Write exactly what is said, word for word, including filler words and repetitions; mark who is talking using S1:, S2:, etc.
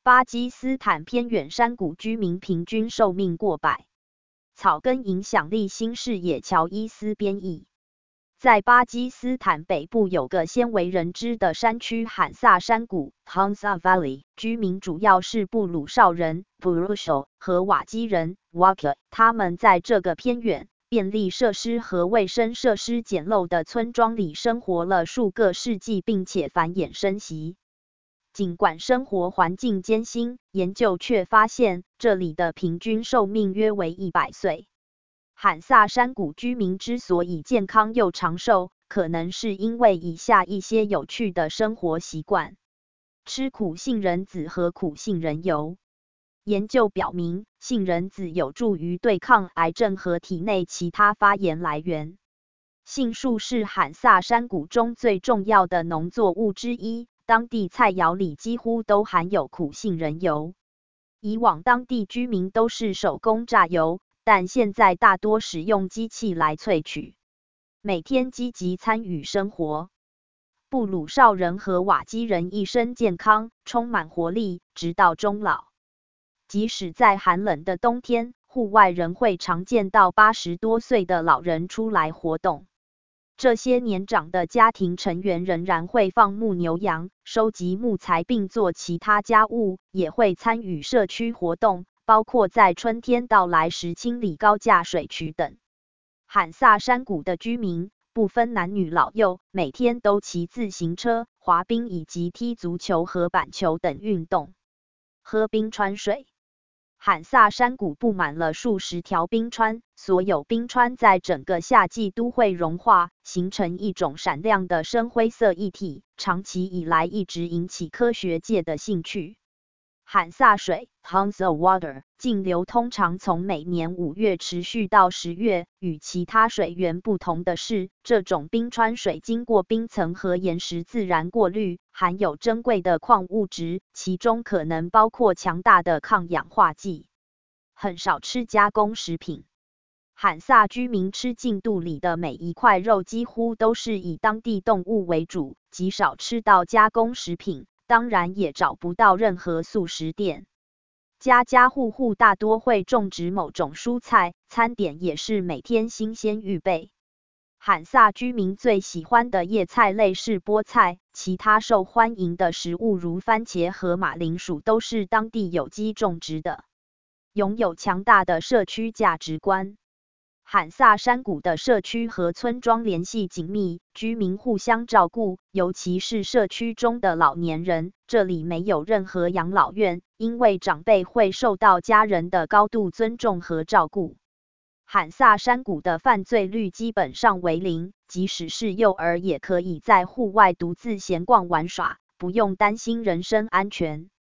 S1: 巴基斯坦偏远山谷居民平均寿命过百。草根影响力新视野乔伊斯编译。在巴基斯坦北部有个鲜为人知的山区罕萨山谷 （Hamza Valley）， 居民主要是布鲁绍人 （Burushal） 和瓦基人 （Waka）。他们在这个偏远、便利设施和卫生设施简陋的村庄里生活了数个世纪，并且繁衍生息。尽管生活环境艰辛，研究却发现这里的平均寿命约为一百岁。罕萨山谷居民之所以健康又长寿，可能是因为以下一些有趣的生活习惯：吃苦杏仁籽和苦杏仁油。研究表明，杏仁籽有助于对抗癌症和体内其他发炎来源。杏树是罕萨山谷中最重要的农作物之一，当地菜肴里几乎都含有苦杏仁油。以往当地居民都是手工榨油，但现在大多使用机器来萃取。每天积极参与生活。布鲁绍人和瓦基人一生健康，充满活力，直到终老。即使在寒冷的冬天，户外仍会常见到八十多岁的老人出来活动。这些年长的家庭成员仍然会放牧牛羊，收集木材并做其他家务，也会参与社区活动，包括在春天到来时清理高架水渠等。罕萨山谷的居民不分男女老幼，每天都骑自行车、滑冰以及踢足球和板球等运动。喝冰川水。罕萨山谷布满了数十条冰川，所有冰川在整个夏季都会融化，形成一种闪亮的深灰色液体，长期以来一直引起科学界的兴趣。罕萨水 （Hamza Water） 径流通常从每年五月持续到十月。与其他水源不同的是，这种冰川水经过冰层和岩石自然过滤，含有珍贵的矿物质，其中可能包括强大的抗氧化剂。很少吃加工食品。罕萨居民吃进肚里的每一块肉几乎都是以当地动物为主，极少吃到加工食品。当然也找不到任何素食店。家家户户大多会种植某种蔬菜，餐点也是每天新鲜预备。罕萨居民最喜欢的叶菜类是菠菜，其他受欢迎的食物如番茄和马铃薯都是当地有机种植的。拥有强大的社区价值观。罕萨山谷的社区和村庄联系紧密，居民互相照顾，尤其是社区中的老年人。这里没有任何养老院，因为长辈会受到家人的高度尊重和照顾。罕萨山谷的犯罪率基本上为零，即使是幼儿也可以在户外独自闲逛玩耍，不用担心人身安全。